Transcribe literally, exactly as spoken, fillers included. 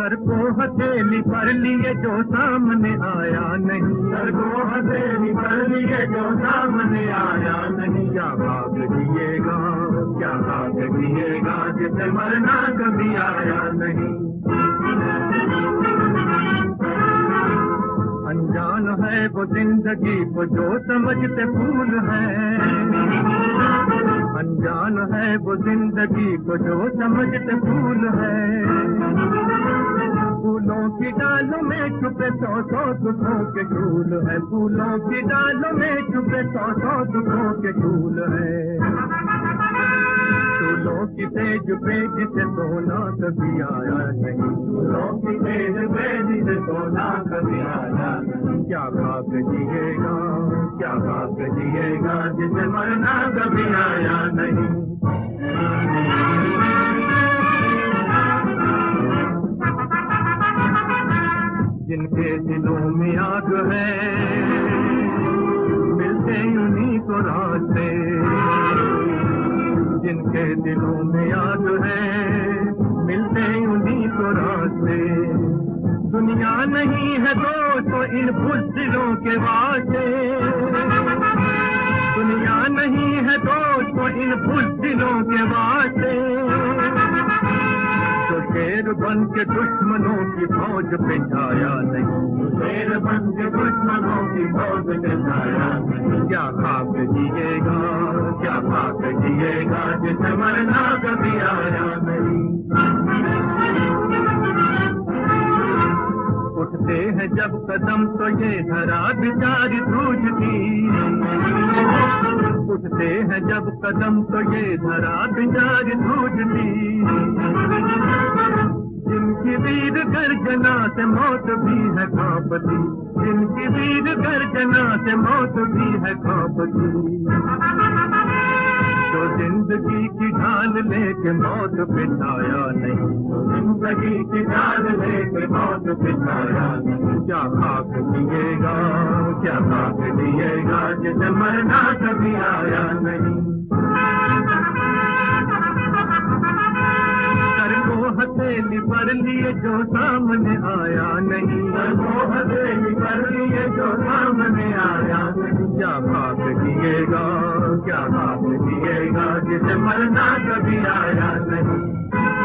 Sir को हथेली पर लिए जो सामने आया नहीं, सर को हथेली पर लिए जो सामने आया नहीं। क्या भाग जिएगा, क्या भाग जिएगा जिसे मरना कभी आया नहीं। अनजान है वो जिंदगी को जो समझते फूल है, अनजान है वो जिंदगी को जो समझते फूल है। फूलों की डालों में छुपे सौ सौ दुखों के झूल है, फूलों की डालों में छुपे सौ सौ दुखों के झूल है। फूलों की तेज पे जिसे सोना कभी आया नहीं, फूलों की तेज पे जिसे सोना कभी आया नहीं। क्या भाग जिएगा, क्या भाग जिएगा जिसे मरना कभी आया नहीं। जिनके दिलों में आग है मिलते उन्हीं को रास्ते, जिनके दिलों में आग है मिलते उन्हीं को रास्ते। दुनिया नहीं है दोस्तों इन बुज़दिलों के वास्ते, दुनिया नहीं है दोस्तों इन बुज़दिलों के वास्ते। तो शेर बन के दुश्मनों की फौज पे छाया नहीं, शेर बन के दुश्मनों की फौज पे छाया नहीं। क्या खाक जिएगा, क्या खाक जिएगा जिसे मरना कभी आया नहीं। उठते हैं जब कदम तो ये धरा बिचारी सूझती, उठते हैं जब कदम तो ये धरा बिचारी सूझती। जिनकी वीर गर्जना से मौत भी है कांपती, जिनकी वीर गर्जना से मौत भी है कांपती। जो जिंदगी की ढाल लेके मौत पे छाया नहीं, जिंदगी की ढाल लेके मौत पे छाया नहीं। क्या खाक जिएगा, क्या खाक जिएगा जिसे मरना कभी आया नहीं। सर को हथेली पर लिए जो सामने आया नहीं, सर को हथेली पर लिए जो सामने आया नहीं। क्या खाक जिएगा, क्या खाक जिएगा जिसे मरना कभी आया नहीं।